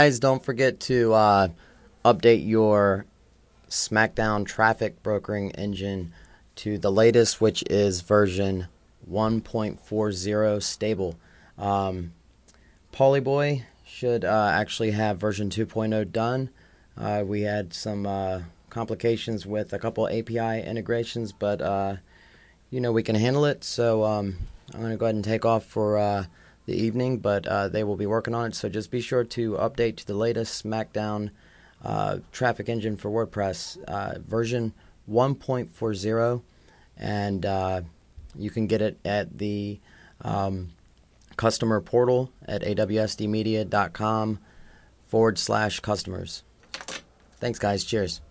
Guys, don't forget to update your SmackDown traffic brokering engine to the latest, which is version 1.40 stable. Polyboy should actually have version 2.0 done. We had some complications with a couple API integrations, but we can handle it. So I'm going to go ahead and take off for the evening, but they will be working on it. So just be sure to update to the latest SmackDown traffic engine for WordPress, version 1.40, and you can get it at the customer portal at awsdmedia.com/customers. Thanks, guys. Cheers.